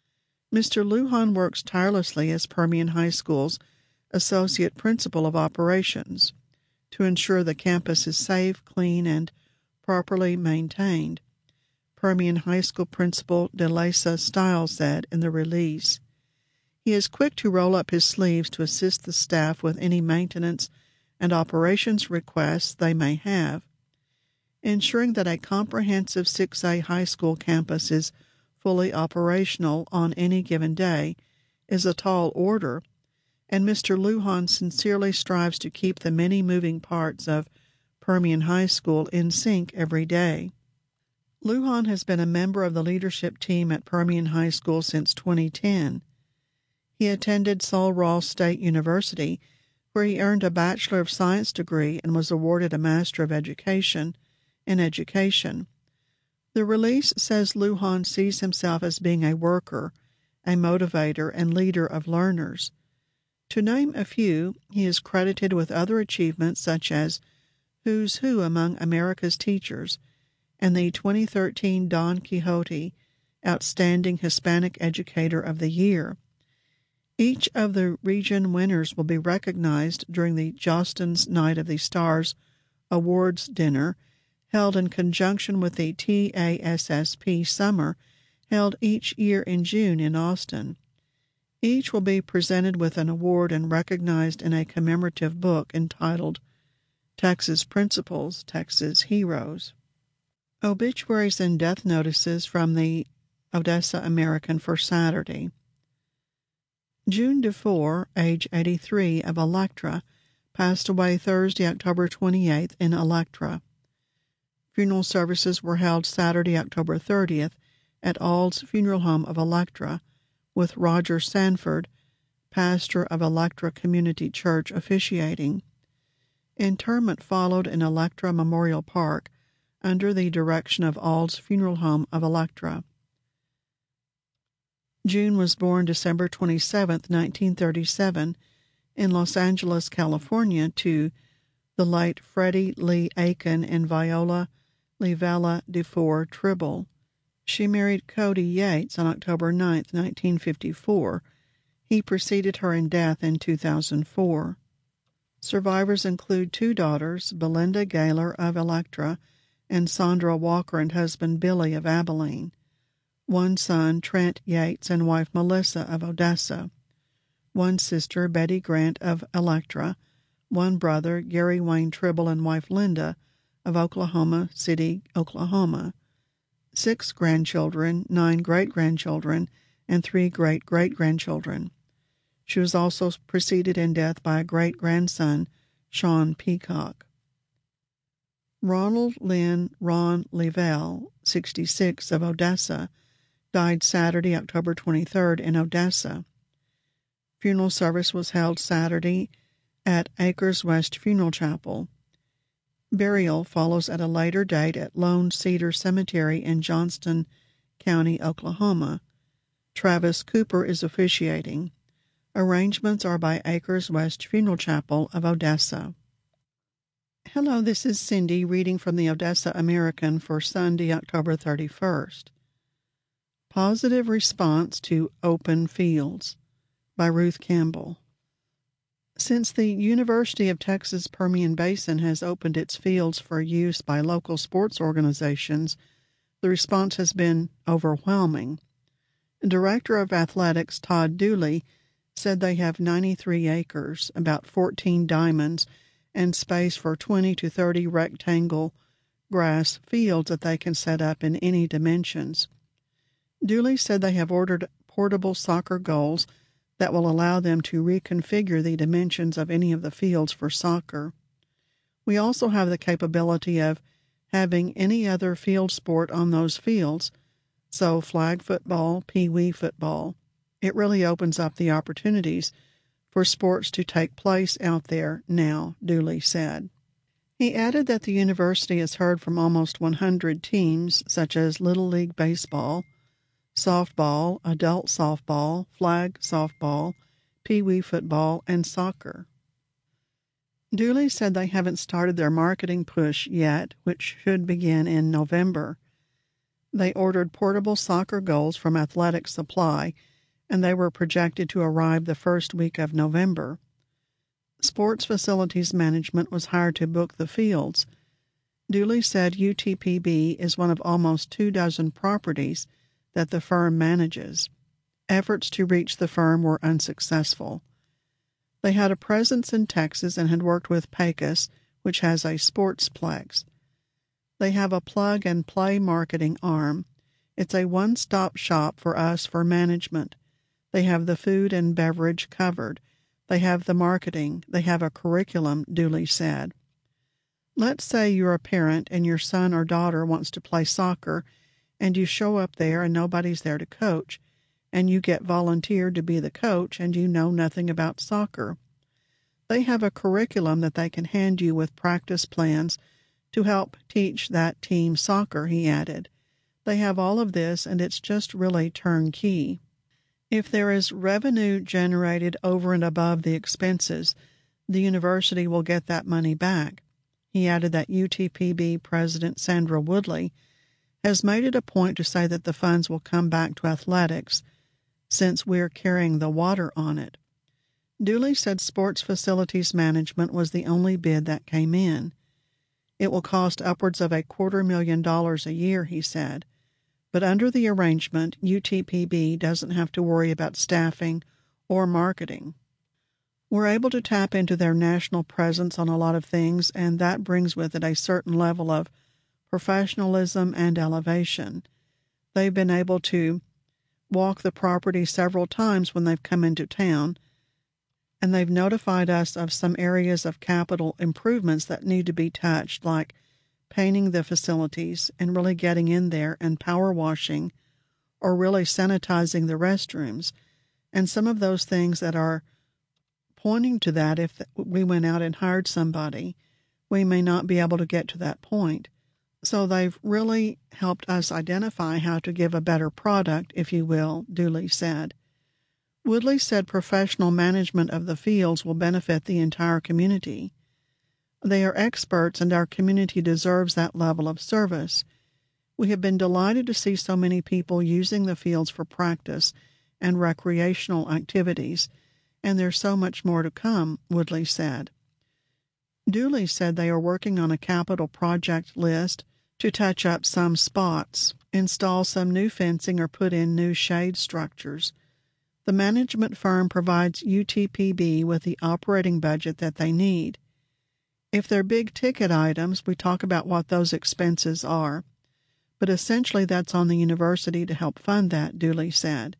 Mr. Lujan works tirelessly as Permian High School's Associate Principal of Operations to ensure the campus is safe, clean, and properly maintained, Permian High School Principal DeLisa Stiles said in the release. He is quick to roll up his sleeves to assist the staff with any maintenance and operations requests they may have. Ensuring that a comprehensive 6A high school campus is fully operational on any given day is a tall order, and Mr. Lujan sincerely strives to keep the many moving parts of Permian High School in sync every day. Lujan has been a member of the leadership team at Permian High School since 2010. He attended Sul Ross State University, where he earned a Bachelor of Science degree and was awarded a Master of Education in Education. The release says Lujan sees himself as being a worker, a motivator, and leader of learners. To name a few, he is credited with other achievements such as Who's Who Among America's Teachers and the 2013 Don Quixote Outstanding Hispanic Educator of the Year. Each of the region winners will be recognized during the Jostens Night of the Stars Awards Dinner, held in conjunction with the TASSP Summer, held each year in June in Austin. Each will be presented with an award and recognized in a commemorative book entitled Texas Principals, Texas Heroes. Obituaries and death notices from the Odessa American for Saturday. June DeFore, age 83, of Electra, passed away Thursday, October 28th in Electra. Funeral services were held Saturday, October 30th at Ald's Funeral Home of Electra, with Roger Sanford, pastor of Electra Community Church, officiating. Interment followed in Electra Memorial Park under the direction of Ald's Funeral Home of Electra. June was born December 27, 1937, in Los Angeles, California, to the late Freddie Lee Aiken and Viola Livella DeFore Tribble. She married Cody Yates on October 9, 1954. He preceded her in death in 2004. Survivors include two daughters, Belinda Gaylor of Electra and Sandra Walker and husband Billy of Abilene, one son, Trent Yates, and wife Melissa of Odessa, one sister, Betty Grant of Electra, one brother, Gary Wayne Tribble, and wife Linda of Oklahoma City, Oklahoma, 6 grandchildren, 9 great-grandchildren, and 3 great-great-grandchildren. She was also preceded in death by a great-grandson, Sean Peacock. Ronald Lynn Ron Levell, 66, of Odessa, died Saturday, October 23rd, in Odessa. Funeral service was held Saturday at Acres West Funeral Chapel. Burial follows at a later date at Lone Cedar Cemetery in Johnston County, Oklahoma. Travis Cooper is officiating. Arrangements are by Acres West Funeral Chapel of Odessa. Hello, this is Cindy reading from the Odessa American for Sunday, October 31st. Positive Response to Open Fields by Ruth Campbell. Since the University of Texas Permian Basin has opened its fields for use by local sports organizations, the response has been overwhelming. Director of Athletics Todd Dooley said they have 93 acres, about 14 diamonds, and space for 20 to 30 rectangle grass fields that they can set up in any dimensions. Dooley said they have ordered portable soccer goals that will allow them to reconfigure the dimensions of any of the fields for soccer. We also have the capability of having any other field sport on those fields, so flag football, pee-wee football. It really opens up the opportunities for sports to take place out there now, Dooley said. He added that the university has heard from almost 100 teams, such as Little League Baseball, softball, adult softball, flag softball, pee-wee football, and soccer. Dooley said they haven't started their marketing push yet, which should begin in November. They ordered portable soccer goals from Athletic Supply, and they were projected to arrive the first week of November. Sports Facilities Management was hired to book the fields. Dooley said UTPB is one of almost 24 properties that the firm manages. Efforts to reach the firm were unsuccessful. They had a presence in Texas and had worked with Pecos, which has a sportsplex. They have a plug-and-play marketing arm. It's a one-stop shop for us for management. They have the food and beverage covered. They have the marketing. They have a curriculum, Dooley said. Let's say you're a parent and your son or daughter wants to play soccer, and you show up there and nobody's there to coach, and you get volunteered to be the coach and you know nothing about soccer. They have a curriculum that they can hand you with practice plans to help teach that team soccer, he added. They have all of this, and it's just really turnkey. If there is revenue generated over and above the expenses, the university will get that money back. He added that UTPB President Sandra Woodley has made it a point to say that the funds will come back to athletics since we're carrying the water on it. Dooley said Sports Facilities Management was the only bid that came in. It will cost upwards of $250,000 a year, he said. But under the arrangement, UTPB doesn't have to worry about staffing or marketing. We're able to tap into their national presence on a lot of things, and that brings with it a certain level of professionalism and elevation. They've been able to walked the property several times when they've come into town, and they've notified us of some areas of capital improvements that need to be touched, like painting the facilities and really getting in there and power washing or really sanitizing the restrooms, and some of those things that are pointing to that if we went out and hired somebody, we may not be able to get to that point. So they've really helped us identify how to give a better product, if you will, Dooley said. Woodley said professional management of the fields will benefit the entire community. They are experts, and our community deserves that level of service. We have been delighted to see so many people using the fields for practice and recreational activities, and there's so much more to come, Woodley said. Dooley said they are working on a capital project list to touch up some spots, install some new fencing, or put in new shade structures. The management firm provides UTPB with the operating budget that they need. If they're big-ticket items, we talk about what those expenses are. But essentially that's on the university to help fund that, Dooley said.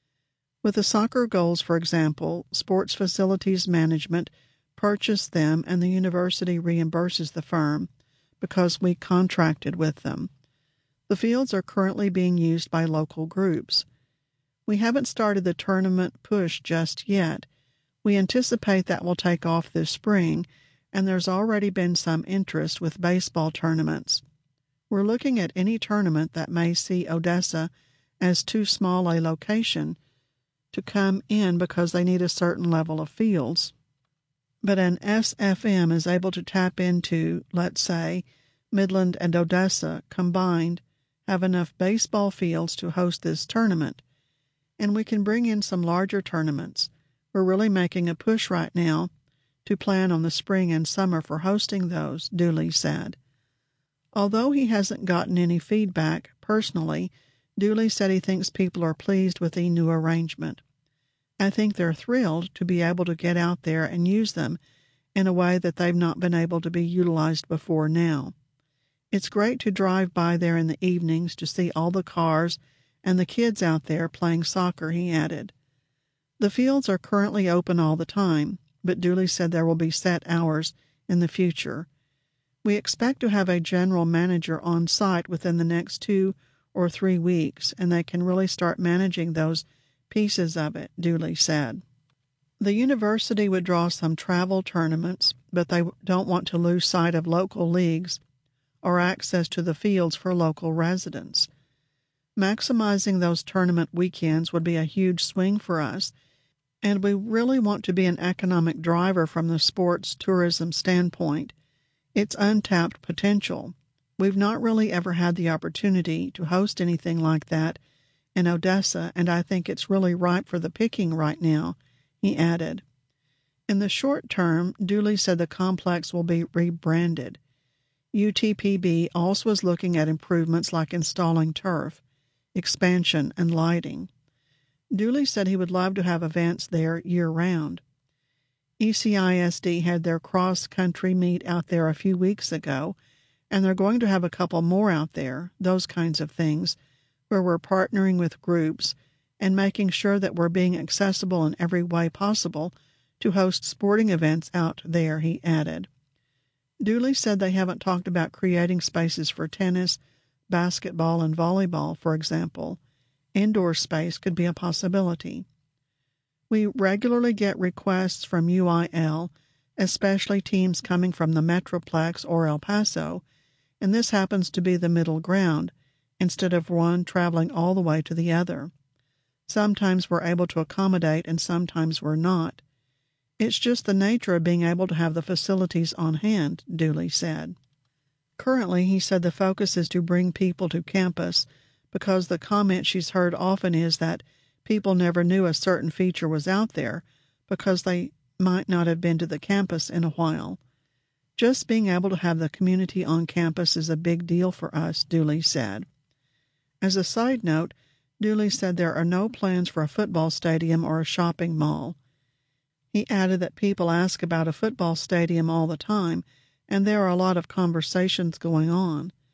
With the soccer goals, for example, sports facilities management purchased them and the university reimburses the firm because we contracted with them. The fields are currently being used by local groups. We haven't started the tournament push just yet. We anticipate that will take off this spring, and there's already been some interest with baseball tournaments. We're looking at any tournament that may see Odessa as too small a location to come in because they need a certain level of fields. But an SFM is able to tap into, let's say, Midland and Odessa combined have enough baseball fields to host this tournament, and we can bring in some larger tournaments. We're really making a push right now to plan on the spring and summer for hosting those, Dooley said. Although he hasn't gotten any feedback personally, Dooley said he thinks people are pleased with the new arrangement. I think they're thrilled to be able to get out there and use them in a way that they've not been able to be utilized before now. It's great to drive by there in the evenings to see all the cars and the kids out there playing soccer, he added. The fields are currently open all the time, but Dooley said there will be set hours in the future. We expect to have a general manager on site within the next 2 or 3 weeks, and they can really start managing those pieces of it, Dooley said. The university would draw some travel tournaments, but they don't want to lose sight of local leagues or access to the fields for local residents. Maximizing those tournament weekends would be a huge swing for us, and we really want to be an economic driver from the sports tourism standpoint. It's untapped potential. We've not really ever had the opportunity to host anything like that in Odessa, and I think it's really ripe for the picking right now, he added. In the short term, Dooley said the complex will be rebranded. UTPB also is looking at improvements like installing turf, expansion, and lighting. Dooley said he would love to have events there year-round. ECISD had their cross-country meet out there a few weeks ago, and they're going to have a couple more out there, those kinds of things, where we're partnering with groups and making sure that we're being accessible in every way possible to host sporting events out there, he added. Dooley said they haven't talked about creating spaces for tennis, basketball, and volleyball, for example. Indoor space could be a possibility. We regularly get requests from UIL, especially teams coming from the Metroplex or El Paso, and this happens to be the middle ground, instead of one traveling all the way to the other. Sometimes we're able to accommodate and sometimes we're not. It's just the nature of being able to have the facilities on hand, Dooley said. Currently, he said the focus is to bring people to campus because the comment she's heard often is that people never knew a certain feature was out there because they might not have been to the campus in a while. Just being able to have the community on campus is a big deal for us, Dooley said. As a side note, Dooley said there are no plans for a football stadium or a shopping mall. He added that people ask about a football stadium all the time, and there are a lot of conversations going on.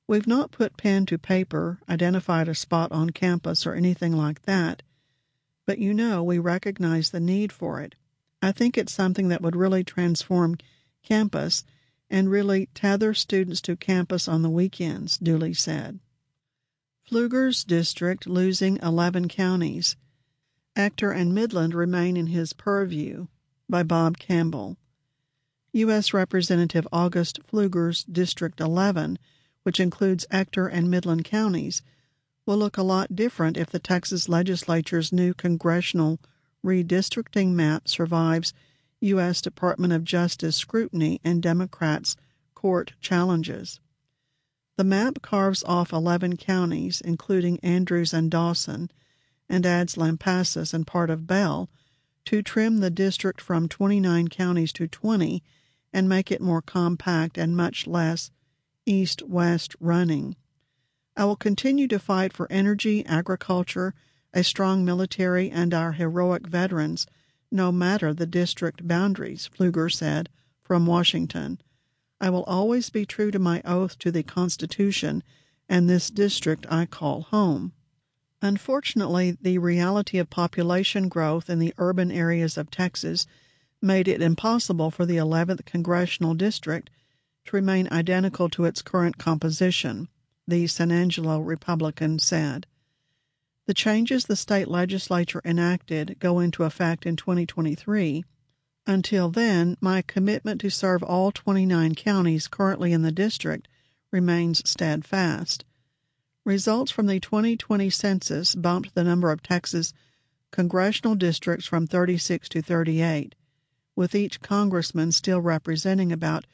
We've not put pen to paper, identified a spot on campus or anything like that, but we recognize the need for it. I think it's something that would really transform campus and really tether students to campus on the weekends, Dooley said. Pfluger's district losing 11 counties. Ector and Midland remain in his purview, by Bob Campbell. U.S. Representative August Pfluger's District 11, which includes Ector and Midland counties, will look a lot different if the Texas legislature's new congressional redistricting map survives U.S. Department of Justice scrutiny and Democrats' court challenges. The map carves off 11 counties, including Andrews and Dawson, and adds Lampasas and part of Bell to trim the district from 29 counties to 20 and make it more compact and much less east-west running. I will continue to fight for energy, agriculture, a strong military, and our heroic veterans, no matter the district boundaries, Pfluger said from Washington. I will always be true to my oath to the Constitution and this district I call home. Unfortunately, the reality of population growth in the urban areas of Texas made it impossible for the 11th Congressional District to remain identical to its current composition, the San Angelo Republican said. The changes the state legislature enacted go into effect in 2023. Until then, my commitment to serve all 29 counties currently in the district remains steadfast. Results from the 2020 census bumped the number of Texas congressional districts from 36 to 38, with each congressman still representing about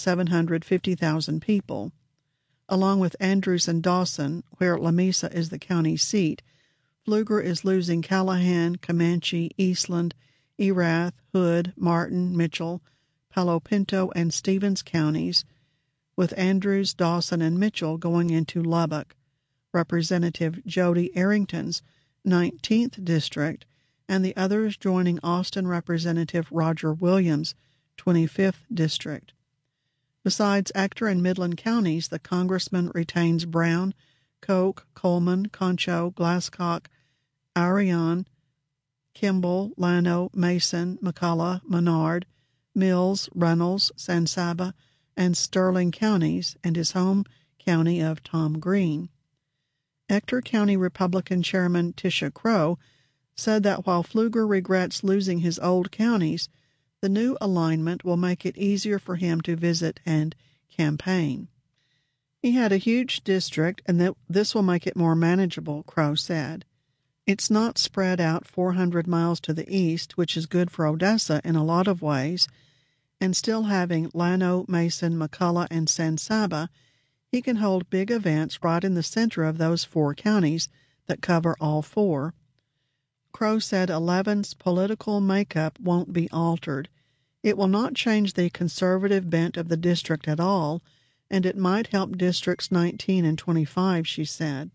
750,000 people. Along with Andrews and Dawson, where Lamesa is the county seat, Pfluger is losing Callahan, Comanche, Eastland, Erath, Hood, Martin, Mitchell, Palo Pinto, and Stevens counties, with Andrews, Dawson, and Mitchell going into Lubbock, Representative Jody Arrington's 19th district, and the others joining Austin Representative Roger Williams' 25th district. Besides Ector and Midland counties, the congressman retains Brown, Koch, Coleman, Concho, Glasscock, Arion, Kimball, Llano, Mason, McCullough, Menard, Mills, Reynolds, San Saba, and Sterling counties, and his home county of Tom Green. Ector County Republican Chairman Tisha Crow said that while Pfluger regrets losing his old counties, the new alignment will make it easier for him to visit and campaign. He had a huge district, and this will make it more manageable, Crow said. It's not spread out 400 miles to the east, which is good for Odessa in a lot of ways, and still having Llano, Mason, McCullough, and San Saba, he can hold big events right in the center of those 4 counties that cover all 4. Crow said 11's political makeup won't be altered. It will not change the conservative bent of the district at all, and it might help Districts 19 and 25, she said.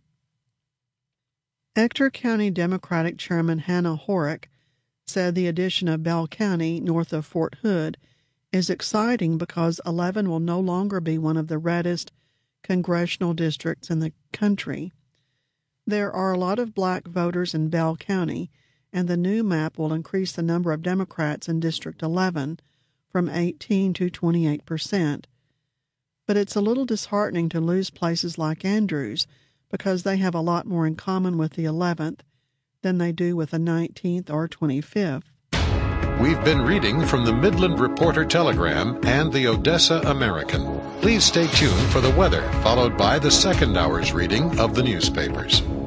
Ector County Democratic Chairman Hannah Horrick said the addition of Bell County, north of Fort Hood, is exciting because 11 will no longer be one of the reddest congressional districts in the country. There are a lot of black voters in Bell County, and the new map will increase the number of Democrats in District 11 from 18 to 28%. But it's a little disheartening to lose places like Andrews because they have a lot more in common with the 11th than they do with the 19th or 25th. We've been reading from the Midland Reporter Telegram and the Odessa American. Please stay tuned for the weather, followed by the second hour's reading of the newspapers.